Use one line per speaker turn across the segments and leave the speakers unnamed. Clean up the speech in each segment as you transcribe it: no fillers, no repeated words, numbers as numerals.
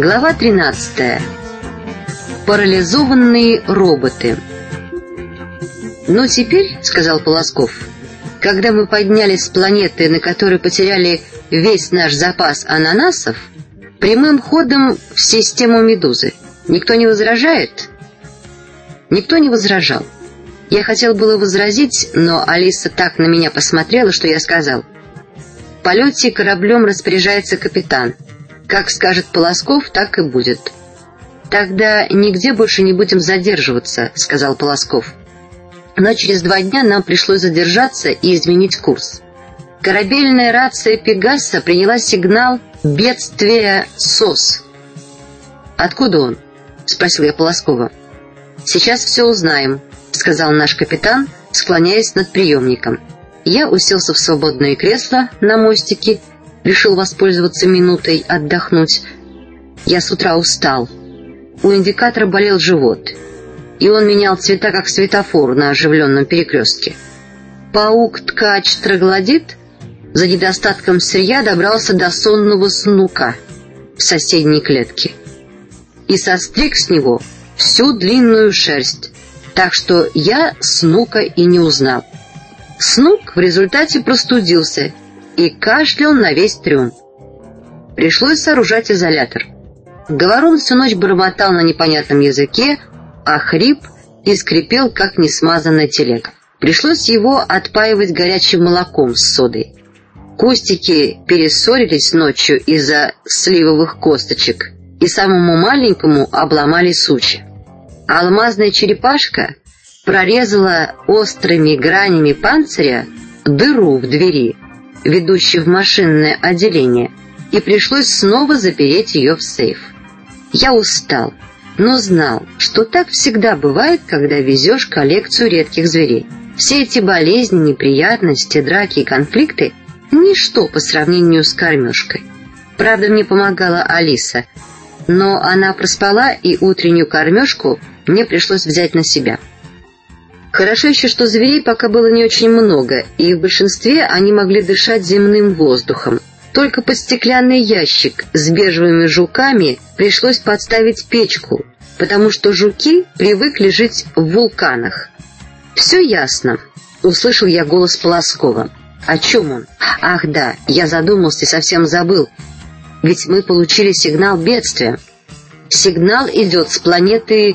Глава 13. Парализованные роботы. «Ну теперь, — сказал Полосков, — когда мы поднялись с планеты, на которой потеряли весь наш запас ананасов, прямым ходом в систему Медузы. Никто не возражает?» Никто не возражал. Я хотел было возразить, но Алиса так на меня посмотрела, что я сказал: «В полете кораблем распоряжается капитан. Как скажет Полосков, так и будет». «Тогда нигде больше не будем задерживаться», — сказал Полосков. Но через 2 дня нам пришлось задержаться и изменить курс. Корабельная рация «Пегаса» приняла сигнал бедствия СОС. «Откуда он?» — спросил я Полоскова. «Сейчас все узнаем», — сказал наш капитан, склоняясь над приемником. Я уселся в свободное кресло на мостике, решил воспользоваться минутой отдохнуть. Я с утра устал. У индикатора болел живот, и он менял цвета, как светофор на оживленном перекрестке. Паук-ткач-троглодит за недостатком сырья добрался до сонного снука в соседней клетке и состриг с него всю длинную шерсть, так что я снука и не узнал. Снук в результате простудился и кашлял на весь трюм. Пришлось сооружать изолятор. Говорун всю ночь бормотал на непонятном языке, а хрип и скрипел, как несмазанная телега. Пришлось его отпаивать горячим молоком с содой. Кустики перессорились ночью из-за сливовых косточек, и самому маленькому обломали сучья. Алмазная черепашка прорезала острыми гранями панциря дыру в двери, ведущей в машинное отделение, и пришлось снова запереть ее в сейф. Я устал, но знал, что так всегда бывает, когда везешь коллекцию редких зверей. Все эти болезни, неприятности, драки и конфликты — ничто по сравнению с кормежкой. Правда, мне помогала Алиса, но она проспала, и утреннюю кормежку мне пришлось взять на себя. Хорошо еще, что зверей пока было не очень много, и в большинстве они могли дышать земным воздухом. Только под стеклянный ящик с бежевыми жуками пришлось подставить печку, потому что жуки привыкли жить в вулканах. «Все ясно», — услышал я голос Полоскова. «О чем он?» «Ах да, я задумался и совсем забыл. Ведь мы получили сигнал бедствия. Сигнал идет с планеты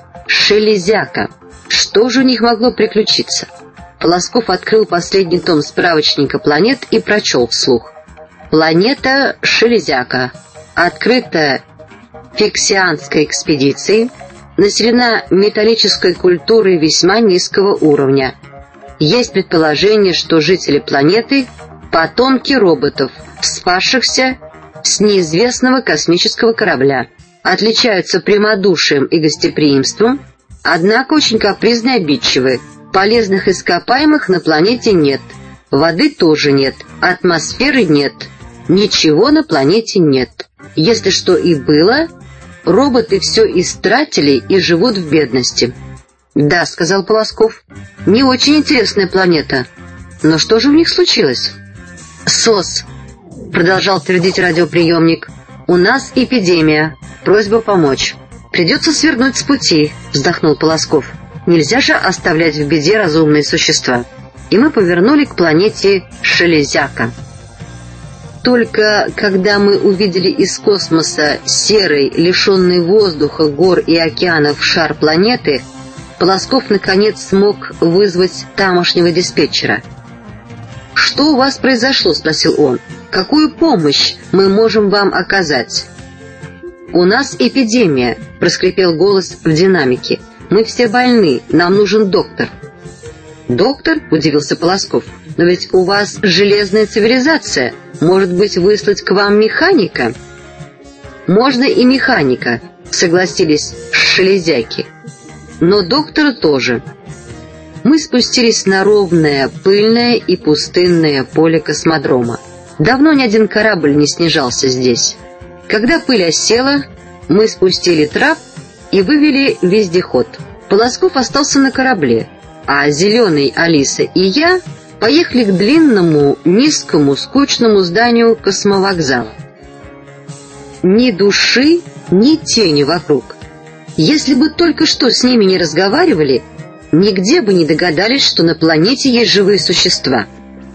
Шелезяка. Что же у них могло приключиться?» Полосков открыл последний том справочника планет и прочел вслух: «Планета Шелезяка открыта фиксианской экспедицией, населена металлической культурой весьма низкого уровня. Есть предположение, что жители планеты — потомки роботов, спасшихся с неизвестного космического корабля. Отличаются прямодушием и гостеприимством, однако очень капризны и обидчивы. Полезных ископаемых на планете нет, воды тоже нет, атмосферы нет, ничего на планете нет. Если что и было, роботы все истратили и живут в бедности». «Да», — сказал Полосков, — «не очень интересная планета. Но что же у них случилось?» «СОС», — продолжал твердить радиоприемник, — «у нас эпидемия, просьба помочь». «Придется свернуть с пути», — вздохнул Полосков. «Нельзя же оставлять в беде разумные существа». И мы повернули к планете Шелезяка. Только когда мы увидели из космоса серый, лишенный воздуха, гор и океанов шар планеты, Полосков наконец смог вызвать тамошнего диспетчера. «Что у вас произошло?» — спросил он. «Какую помощь мы можем вам оказать?» «У нас эпидемия», — проскрипел голос в динамике. «Мы все больны, нам нужен доктор». «Доктор?» — удивился Полосков. «Но ведь у вас железная цивилизация. Может быть, выслать к вам механика?» «Можно и механика», — согласились шелезяки. «Но доктора тоже». Мы спустились на ровное, пыльное и пустынное поле космодрома. Давно ни один корабль не снижался здесь. Когда пыль осела, мы спустили трап и вывели вездеход. Полосков остался на корабле, а Зеленый, Алиса и я поехали к длинному, низкому, скучному зданию космовокзала. ни души, ни тени вокруг. Если бы только что с ними не разговаривали, нигде бы не догадались, что на планете есть живые существа.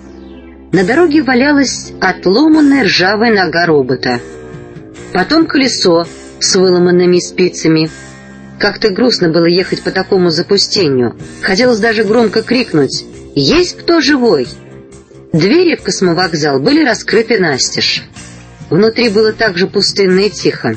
На дороге валялась отломанная ржавая нога робота. Потом колесо с выломанными спицами. Как-то грустно было ехать по такому запустению. Хотелось даже громко крикнуть: «Есть кто живой?». Двери в космовокзал были раскрыты настежь. Внутри было так же пустынно и тихо.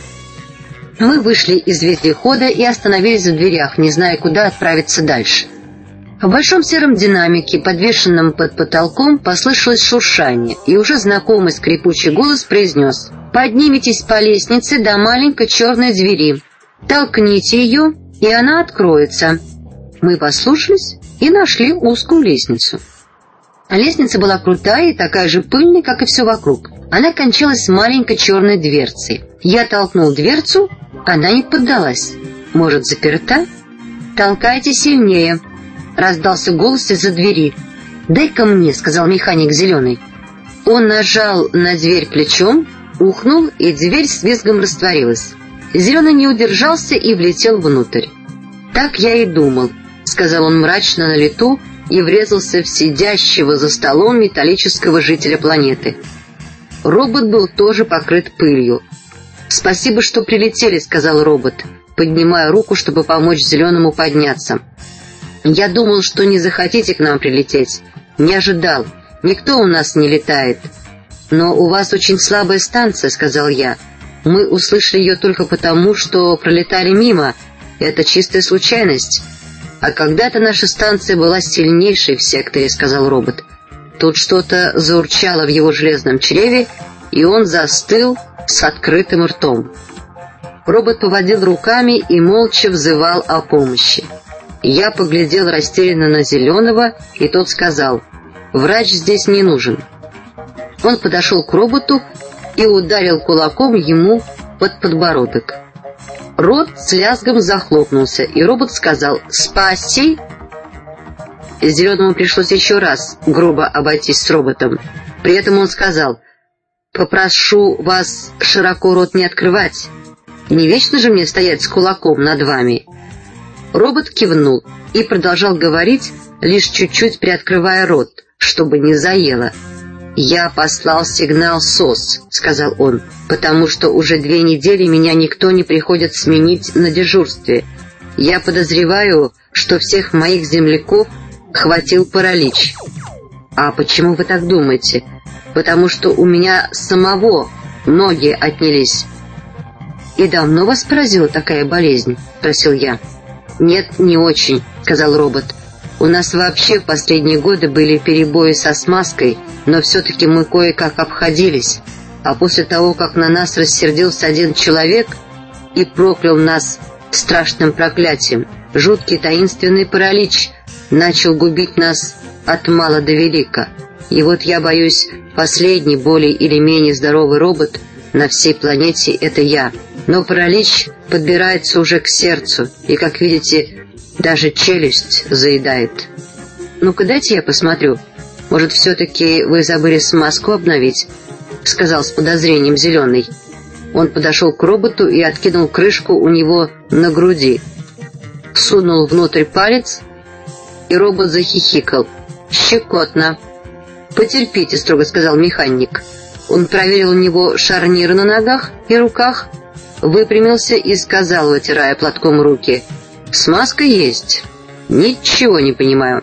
Мы вышли из вездехода и остановились в дверях, не зная, куда отправиться дальше. В большом сером динамике, подвешенном под потолком, послышалось шуршание, и уже знакомый скрипучий голос произнес: «Поднимитесь по лестнице до маленькой черной двери. Толкните ее, и она откроется». Мы послушались и нашли узкую лестницу. Лестница была крутая и такая же пыльная, как и все вокруг. Она кончалась маленькой черной дверцей. Я толкнул дверцу, она не поддалась. «Может, заперта?» «Толкайте сильнее», — раздался голос из-за двери. «Дай-ка мне», — сказал механик зеленый. Он нажал на дверь плечом, ухнул, и дверь с визгом растворилась. Зеленый не удержался и влетел внутрь. «Так я и думал», — сказал он мрачно на лету и врезался в сидящего за столом металлического жителя планеты. Робот был тоже покрыт пылью. «Спасибо, что прилетели», — сказал робот, поднимая руку, чтобы помочь Зеленому подняться. «Я думал, что не захотите к нам прилететь. Не ожидал. Никто у нас не летает». «Но у вас очень слабая станция», — сказал я. «Мы услышали ее только потому, что пролетали мимо. Это чистая случайность». «А когда-то наша станция была сильнейшей в секторе», — сказал робот. Тут что-то заурчало в его железном чреве, и он застыл с открытым ртом. Робот поводил руками и молча взывал о помощи. Я поглядел растерянно на Зеленого, и тот сказал: «Врач здесь не нужен». Он подошел к роботу и ударил кулаком ему под подбородок. Рот с лязгом захлопнулся, и робот сказал: «Спаси!». Зеленому пришлось еще раз грубо обойтись с роботом. При этом он сказал: «Попрошу вас широко рот не открывать. Не вечно же мне стоять с кулаком над вами». Робот кивнул и продолжал говорить, лишь чуть-чуть приоткрывая рот, чтобы не заело. «Я послал сигнал СОС», — сказал он, «потому что уже 2 недели меня никто не приходит сменить на дежурстве. Я подозреваю, что всех моих земляков хватил паралич». «А почему вы так думаете?» «Потому что у меня самого ноги отнялись». «И давно вас поразила такая болезнь?» — спросил я. «Нет, не очень», — сказал робот. «У нас вообще в последние годы были перебои со смазкой, но все-таки мы кое-как обходились. А после того, как на нас рассердился один человек и проклял нас страшным проклятием, жуткий таинственный паралич начал губить нас от мала до велика. И вот я боюсь, последний более или менее здоровый робот на всей планете — это я. Но паралич подбирается уже к сердцу, и, как видите, даже челюсть заедает. Ну-ка, дайте я посмотрю. Может, все-таки вы забыли смазку обновить?» — сказал с подозрением Зеленый. Он подошел к роботу и откинул крышку у него на груди. Сунул внутрь палец, и робот захихикал. «Щекотно». «Потерпите», — строго сказал механик. Он проверил у него шарниры на ногах и руках, выпрямился и сказал, вытирая платком руки: «Смазка есть. Ничего не понимаю».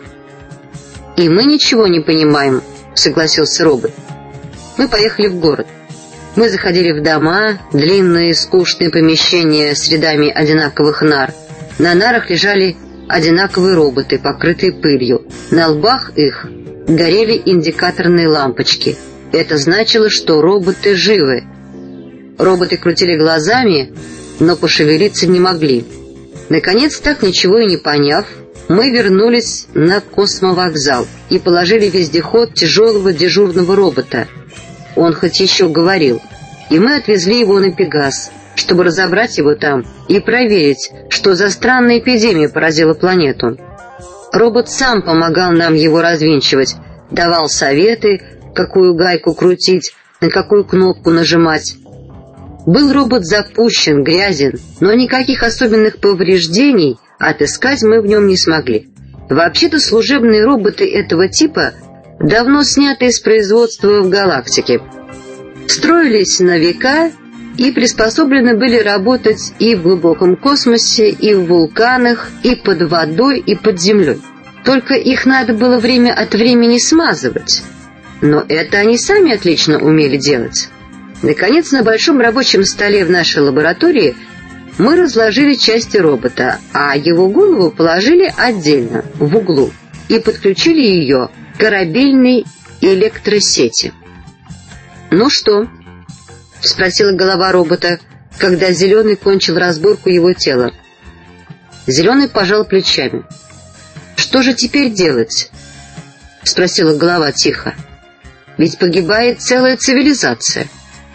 «И мы ничего не понимаем», — согласился робот. Мы поехали в город. Мы заходили в дома, длинные скучные помещения с рядами одинаковых нар. На нарах лежали одинаковые роботы, покрытые пылью. На лбах их горели индикаторные лампочки. Это значило, что роботы живы. Роботы крутили глазами, но пошевелиться не могли. Наконец, так ничего и не поняв, мы вернулись на космовокзал и положили в вездеход тяжелого дежурного робота. Он хоть еще говорил, и мы отвезли его на Пегас, чтобы разобрать его там и проверить, что за странная эпидемия поразила планету. Робот сам помогал нам его развинчивать, давал советы, какую гайку крутить, на какую кнопку нажимать. Был робот запущен, грязен, но никаких особенных повреждений отыскать мы в нем не смогли. Вообще-то служебные роботы этого типа давно сняты из производства в галактике. Строились на века и приспособлены были работать и в глубоком космосе, и в вулканах, и под водой, и под землей. Только их надо было время от времени смазывать. Но это они сами отлично умели делать. Наконец, на большом рабочем столе в нашей лаборатории мы разложили части робота, а его голову положили отдельно, в углу, и подключили ее к корабельной электросети. «Ну что?» — спросила голова робота, когда Зеленый кончил разборку его тела. Зеленый пожал плечами. «Что же теперь делать?» — спросила голова тихо. «Ведь погибает целая цивилизация».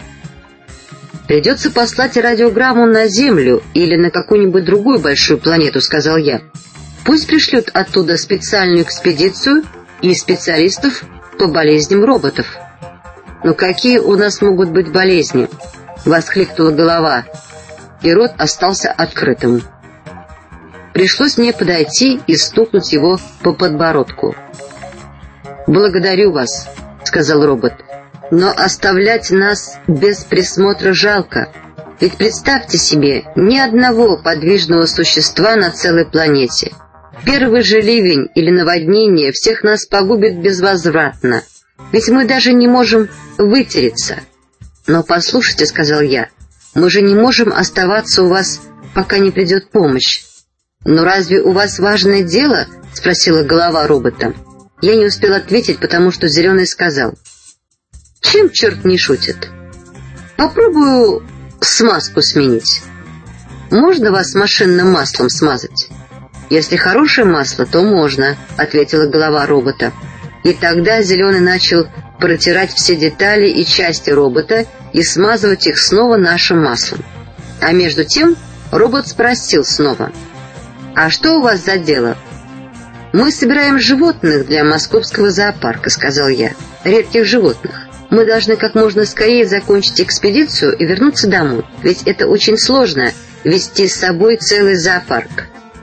«Придется послать радиограмму на Землю или на какую-нибудь другую большую планету», — сказал я. «Пусть пришлют оттуда специальную экспедицию и специалистов по болезням роботов». «Но какие у нас могут быть болезни?» — воскликнула голова, и рот остался открытым. Пришлось мне подойти и стукнуть его по подбородку. «Благодарю вас», — сказал робот. «Но оставлять нас без присмотра жалко. Ведь представьте себе, ни одного подвижного существа на целой планете. Первый же ливень или наводнение всех нас погубит безвозвратно. Ведь мы даже не можем вытереться». «Но послушайте», — сказал я, — «мы же не можем оставаться у вас, пока не придет помощь». «Но разве у вас важное дело?» — спросила голова робота. Я не успел ответить, потому что Зеленый сказал: «Чем черт не шутит? Попробую смазку сменить. Можно вас машинным маслом смазать?» «Если хорошее масло, то можно», — ответила голова робота. И тогда Зеленый начал протирать все детали и части робота и смазывать их снова нашим маслом. А между тем робот спросил снова: «А что у вас за дело?» «Мы собираем животных для московского зоопарка», — сказал я. «Редких животных. Мы должны как можно скорее закончить экспедицию и вернуться домой, ведь это очень сложно — вести с собой целый зоопарк».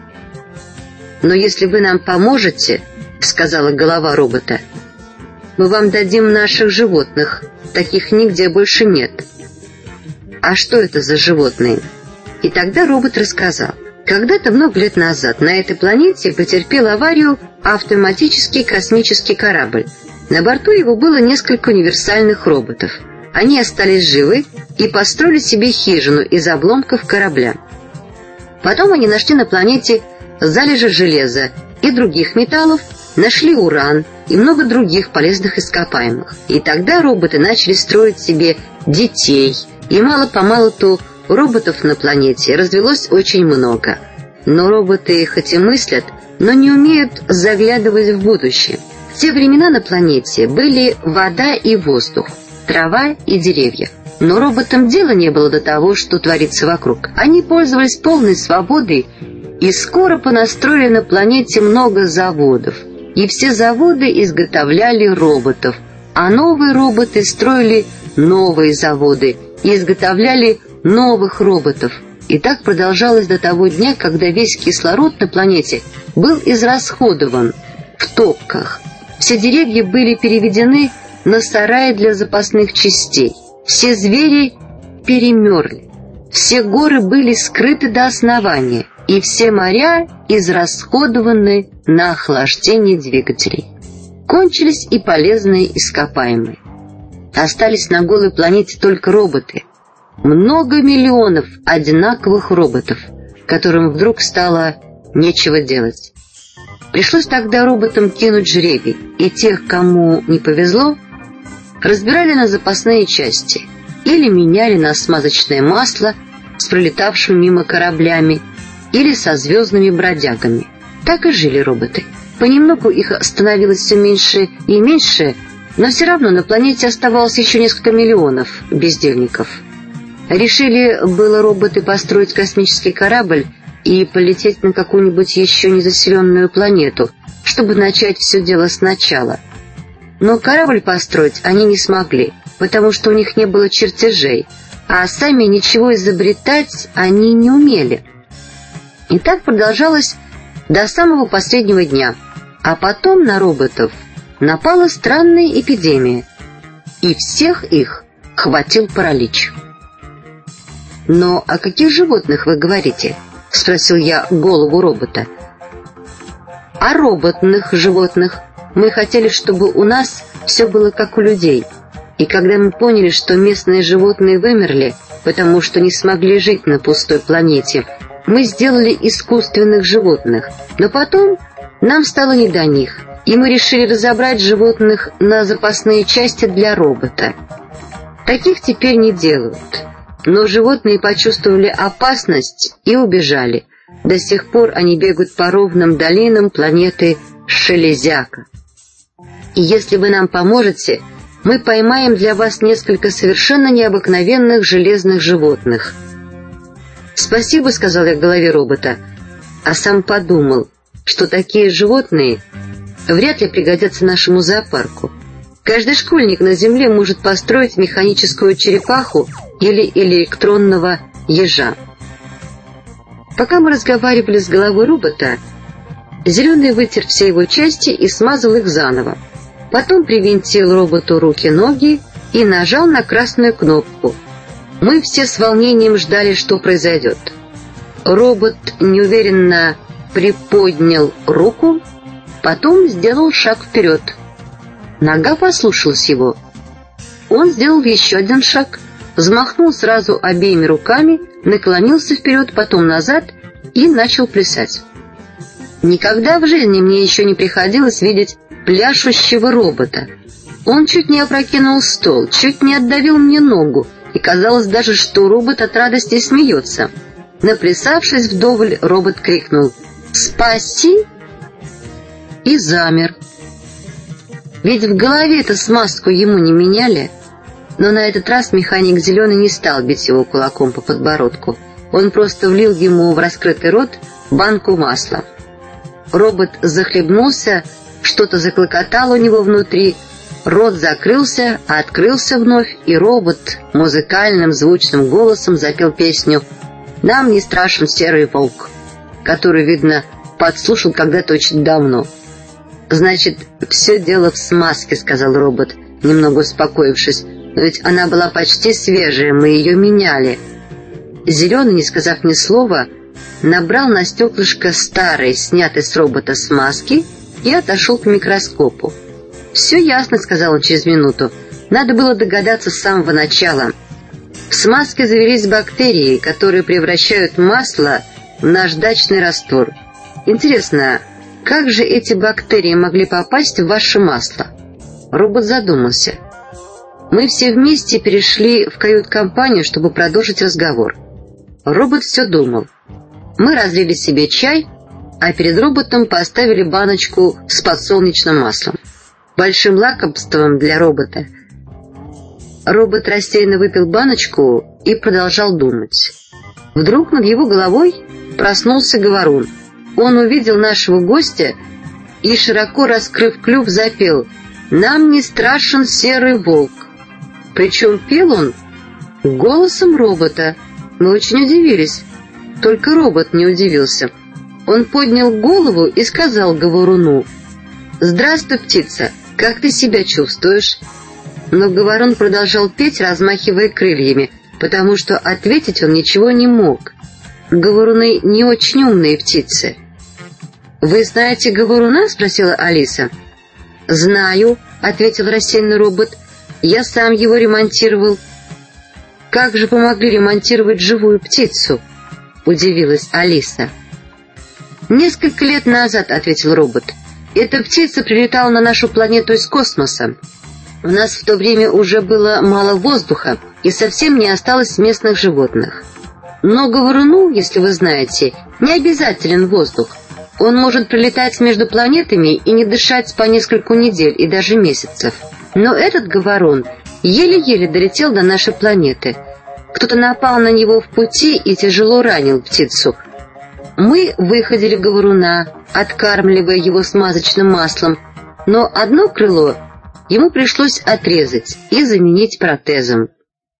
«Но если вы нам поможете, — сказала голова робота, — мы вам дадим наших животных, таких нигде больше нет». «А что это за животные?» И тогда робот рассказал. Когда-то много лет назад на этой планете потерпел аварию автоматический космический корабль. На борту его было несколько универсальных роботов. Они остались живы и построили себе хижину из обломков корабля. Потом они нашли на планете залежи железа и других металлов, нашли уран и много других полезных ископаемых. И тогда роботы начали строить себе детей, и мало-помалу-то роботов на планете развелось очень много. Но роботы хоть и мыслят, но не умеют заглядывать в будущее. В те времена на планете были вода и воздух, трава и деревья. Но роботам дела не было до того, что творится вокруг. Они пользовались полной свободой и скоро понастроили на планете много заводов. И все заводы изготовляли роботов, а новые роботы строили новые заводы и изготовляли новых роботов. И так продолжалось до того дня, когда весь кислород на планете был израсходован в топках. Все деревья были переведены на сараи для запасных частей. Все звери перемерли. Все горы были скрыты до основания. И все моря израсходованы на охлаждение двигателей. Кончились и полезные ископаемые. Остались на голой планете только роботы. Много миллионов одинаковых роботов, которым вдруг стало нечего делать. Пришлось тогда роботам кинуть жребий, и тех, кому не повезло, разбирали на запасные части или меняли на смазочное масло с пролетавшими мимо кораблями или со звездными бродягами. Так и жили роботы. Понемногу их становилось все меньше и меньше, но все равно на планете оставалось еще несколько миллионов бездельников. Решили было роботы построить космический корабль и полететь на какую-нибудь еще незаселенную планету, чтобы начать все дело сначала. Но корабль построить они не смогли, потому что у них не было чертежей, а сами ничего изобретать они не умели. И так продолжалось до самого последнего дня, а потом на роботов напала странная эпидемия, и всех их хватил паралич. «Но о каких животных вы говорите?» — спросил я голову робота. «О роботных животных. Мы хотели, чтобы у нас все было как у людей. И когда мы поняли, что местные животные вымерли, потому что не смогли жить на пустой планете, мы сделали искусственных животных. Но потом нам стало не до них, и мы решили разобрать животных на запасные части для робота. Таких теперь не делают. Но животные почувствовали опасность и убежали. До сих пор они бегают по ровным долинам планеты Шелезяка. И если вы нам поможете, мы поймаем для вас несколько совершенно необыкновенных железных животных». «Спасибо», — сказал я голове робота, а сам подумал, что такие животные вряд ли пригодятся нашему зоопарку. Каждый школьник на Земле может построить механическую черепаху или электронного ежа. Пока мы разговаривали с головой робота, Зеленый вытер все его части и смазал их заново. Потом привинтил роботу руки-ноги и нажал на красную кнопку. Мы все с волнением ждали, что произойдет. Робот неуверенно приподнял руку, потом сделал шаг вперед. Нога послушалась его. Он сделал еще один шаг, взмахнул сразу обеими руками, наклонился вперед, потом назад и начал плясать. Никогда в жизни мне еще не приходилось видеть пляшущего робота. Он чуть не опрокинул стол, чуть не отдавил мне ногу, и казалось даже, что робот от радости смеется. Наплясавшись вдоволь, робот крикнул «Спаси!» и замер. Ведь в голове-то смазку ему не меняли. Но на этот раз механик Зеленый не стал бить его кулаком по подбородку. Он просто влил ему в раскрытый рот банку масла. Робот захлебнулся, что-то заклокотало у него внутри, рот закрылся, открылся вновь, и робот музыкальным звучным голосом запел песню «Нам не страшен серый волк», которую, видно, подслушал когда-то очень давно. «Значит, все дело в смазке», — сказал робот, немного успокоившись. «Но ведь она была почти свежая, мы ее меняли». Зеленый, не сказав ни слова, набрал на стеклышко старой, снятой с робота смазки, и отошел к микроскопу. «Все ясно», — сказал он через минуту. «Надо было догадаться с самого начала. В смазке завелись бактерии, которые превращают масло в наждачный раствор. Интересно, как же эти бактерии могли попасть в ваше масло?» Робот задумался. Мы все вместе перешли в кают-компанию, чтобы продолжить разговор. Робот все думал. Мы разлили себе чай, а перед роботом поставили баночку с подсолнечным маслом. Большим лакомством для робота. Робот рассеянно выпил баночку и продолжал думать. Вдруг над его головой проснулся говорун. Он увидел нашего гостя и, широко раскрыв клюв, запел «Нам не страшен серый волк». Причем пел он голосом робота. Мы очень удивились. Только робот не удивился. Он поднял голову и сказал говоруну: «Здравствуй, птица, как ты себя чувствуешь?» Но говорун продолжал петь, размахивая крыльями, потому что ответить он ничего не мог. Говоруны не очень умные птицы. «Вы знаете говоруна?» — спросила Алиса. «Знаю», — ответил рассеянный робот. «Я сам его ремонтировал». «Как же помогли ремонтировать живую птицу?» — удивилась Алиса. «Несколько лет назад», — ответил робот, — «эта птица прилетала на нашу планету из космоса. У нас в то время уже было мало воздуха и совсем не осталось местных животных. Но говоруну, если вы знаете, не обязателен воздух. Он может прилетать между планетами и не дышать по нескольку недель и даже месяцев. Но этот говорун еле-еле долетел до нашей планеты. Кто-то напал на него в пути и тяжело ранил птицу. Мы выходили говоруна, откармливая его смазочным маслом, но одно крыло ему пришлось отрезать и заменить протезом.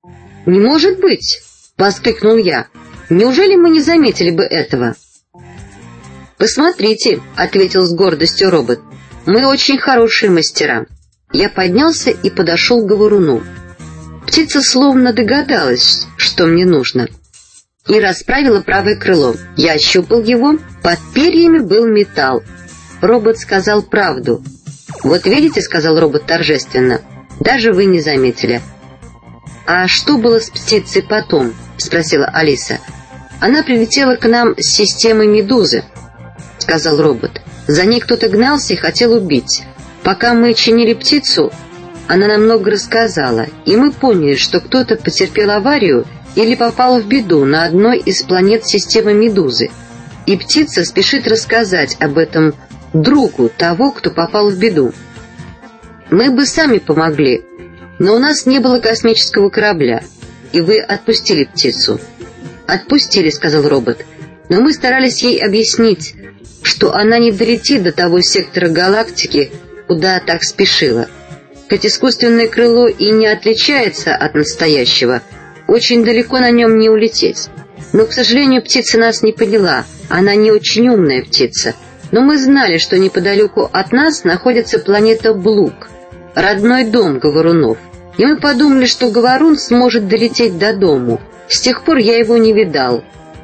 «Не может быть!» — воскликнул я. «Неужели мы не заметили бы этого?» «Посмотрите», — ответил с гордостью робот. «Мы очень хорошие мастера». Я поднялся и подошел к говоруну. Птица словно догадалась, что мне нужно, и расправила правое крыло. Я ощупал его. Под перьями был металл. Робот сказал правду. «Вот видите», — сказал робот торжественно, — «даже вы не заметили». «А что было с птицей потом?» — спросила Алиса. «Она прилетела к нам с системы «Медузы», — сказал робот. «За ней кто-то гнался и хотел убить. Пока мы чинили птицу, она нам много рассказала, и мы поняли, что кто-то потерпел аварию или попал в беду на одной из планет системы «Медузы». И птица спешит рассказать об этом другу того, кто попал в беду. Мы бы сами помогли, но у нас не было космического корабля, и вы отпустили птицу». «Отпустили», — сказал робот, — «но мы старались ей объяснить, что она не долетит до того сектора галактики, куда так спешила. Хоть искусственное крыло и не отличается от настоящего, очень далеко на нем не улететь. Но, к сожалению, птица нас не поняла, она не очень умная птица. Но мы знали, что неподалеку от нас находится планета Блук, родной дом говорунов. И мы подумали, что говорун сможет долететь до дому. С тех пор я его не видал».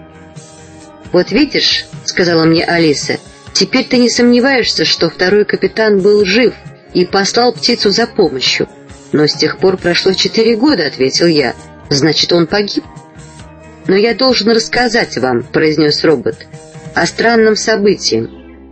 «Вот видишь», — сказала мне Алиса, — «теперь ты не сомневаешься, что второй капитан был жив и послал птицу за помощью». «Но с тех пор прошло 4 года», — ответил я. «Значит, он погиб?» «Но я должен рассказать вам», — произнес робот, — «о странном событии.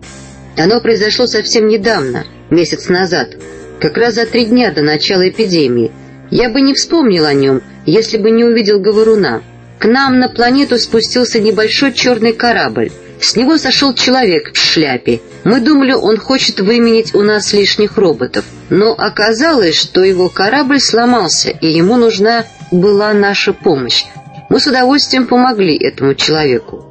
Оно произошло совсем недавно, месяц назад, как раз за 3 дня до начала эпидемии. Я бы не вспомнил о нем, если бы не увидел говоруна. К нам на планету спустился небольшой черный корабль. С него сошел человек в шляпе. Мы думали, он хочет выменить у нас лишних роботов. Но оказалось, что его корабль сломался, и ему нужна была наша помощь. Мы с удовольствием помогли этому человеку».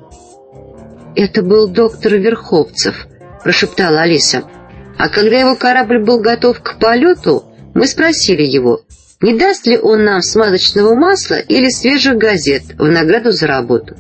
«Это был доктор Верховцев», — прошептала Алиса. «А когда его корабль был готов к полету, мы спросили его, не даст ли он нам смазочного масла или свежих газет в награду за работу.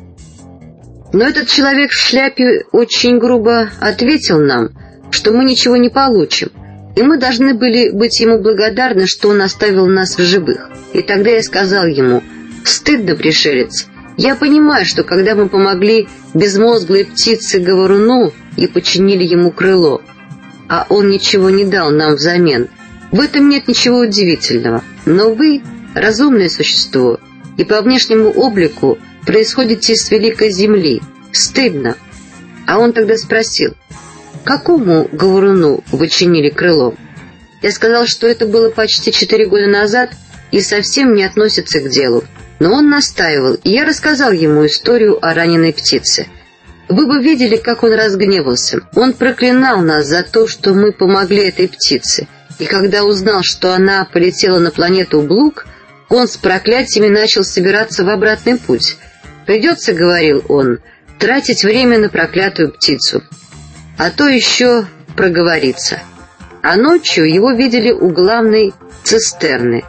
Но этот человек в шляпе очень грубо ответил нам, что мы ничего не получим, и мы должны были быть ему благодарны, что он оставил нас в живых. И тогда я сказал ему: «Стыдно, пришелец. Я понимаю, что когда мы помогли безмозглой птице говоруну и починили ему крыло, а он ничего не дал нам взамен, в этом нет ничего удивительного. Но вы — разумное существо, и по внешнему облику происходите с великой земли. Стыдно». А он тогда спросил: «Какому говоруну вы чинили крыло?» Я сказал, что это было почти 4 года назад и совсем не относится к делу. Но он настаивал, и я рассказал ему историю о раненой птице. Вы бы видели, как он разгневался. Он проклинал нас за то, что мы помогли этой птице. И когда узнал, что она полетела на планету Блук, он с проклятиями начал собираться в обратный путь. «Придется, — говорил он, — тратить время на проклятую птицу, а то еще проговорится». А ночью его видели у главной цистерны.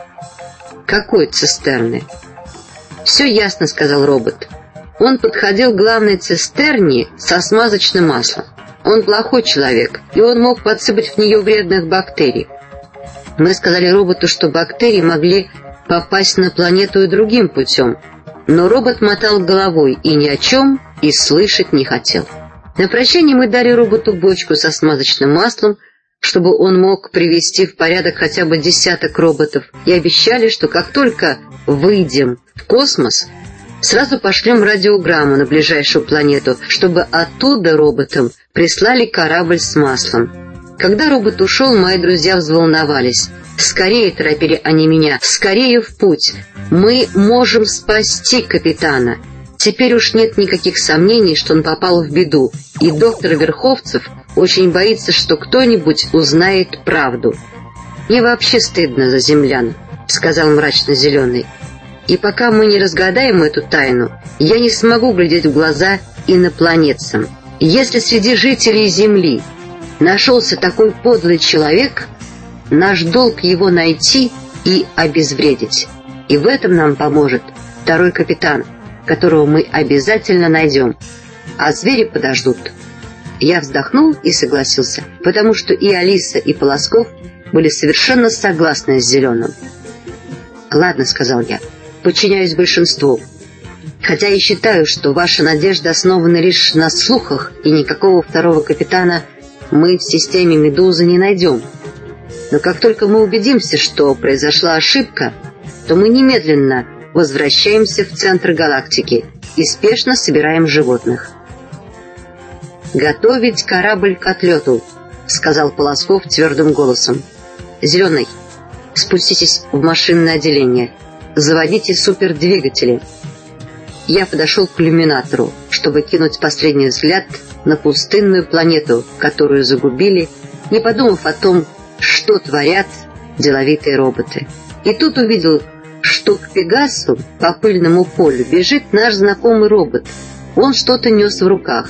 «Какой цистерны?» «Все ясно, — сказал робот. Он подходил к главной цистерне со смазочным маслом. Он плохой человек, и он мог подсыпать в нее вредных бактерий. Мы сказали роботу, что бактерии могли попасть на планету и другим путем, но робот мотал головой и ни о чем и слышать не хотел. На прощание мы дали роботу бочку со смазочным маслом, чтобы он мог привести в порядок хотя бы 10 роботов, и обещали, что как только выйдем в космос, сразу пошлем радиограмму на ближайшую планету, чтобы оттуда роботам прислали корабль с маслом. Когда робот ушел, мои друзья взволновались. «Скорее!» — торопили они меня. «Скорее в путь! Мы можем спасти капитана!» Теперь уж нет никаких сомнений, что он попал в беду, и доктор Верховцев очень боится, что кто-нибудь узнает правду. «Мне вообще стыдно за землян», — сказал мрачно Зеленый. «И пока мы не разгадаем эту тайну, я не смогу глядеть в глаза инопланетцам. Если среди жителей Земли нашелся такой подлый человек, наш долг его найти и обезвредить. И в этом нам поможет второй капитан, которого мы обязательно найдем, а звери подождут». Я вздохнул и согласился, потому что и Алиса, и Полосков были совершенно согласны с Зеленым. «Ладно», — сказал я, — «подчиняюсь большинству. Хотя и считаю, что ваша надежда основана лишь на слухах, и никакого второго капитана мы в системе «Медузы» не найдем. Но как только мы убедимся, что произошла ошибка, то мы немедленно возвращаемся в центр галактики и спешно собираем животных». «Готовить корабль к отлету», — сказал Полосков твердым голосом. «Зеленый, спуститесь в машинное отделение, заводите супердвигатели». Я подошел к иллюминатору, чтобы кинуть последний взгляд на пустынную планету, которую загубили, не подумав о том, что творят деловитые роботы. И тут увидел, что к Пегасу по пыльному полю бежит наш знакомый робот. Он что-то нес в руках.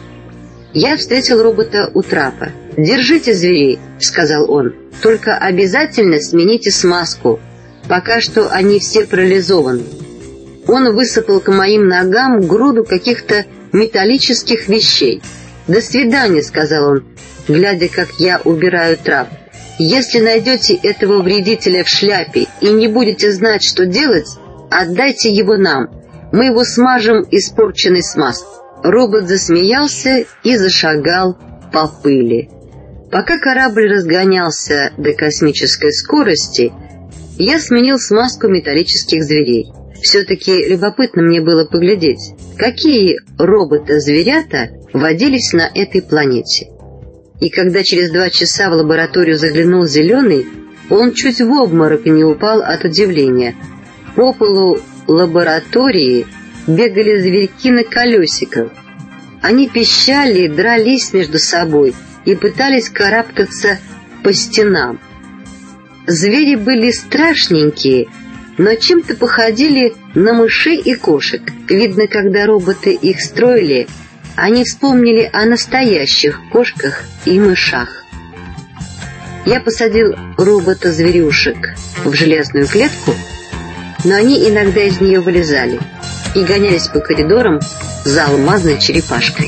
Я встретил робота у трапа. «Держите зверей», — сказал он, — «только обязательно смените смазку. Пока что они все парализованы». Он высыпал к моим ногам груду каких-то металлических вещей. «До свидания», — сказал он, глядя, как я убираю трап. «Если найдете этого вредителя в шляпе и не будете знать, что делать, отдайте его нам. Мы его смажем испорченной смазкой». Робот засмеялся и зашагал по пыли. Пока корабль разгонялся до космической скорости, я сменил смазку металлических зверей. Все-таки любопытно мне было поглядеть, какие роботы-зверята водились на этой планете. И когда через 2 часа в лабораторию заглянул Зеленый, он чуть в обморок не упал от удивления. По полу лаборатории бегали зверьки на колесиках. Они пищали, дрались между собой и пытались карабкаться по стенам. Звери были страшненькие, но чем-то походили на мышей и кошек. Видно, когда роботы их строили, они вспомнили о настоящих кошках и мышах. Я посадил робота-зверюшек в железную клетку, но они иногда из нее вылезали и гонялись по коридорам за алмазной черепашкой.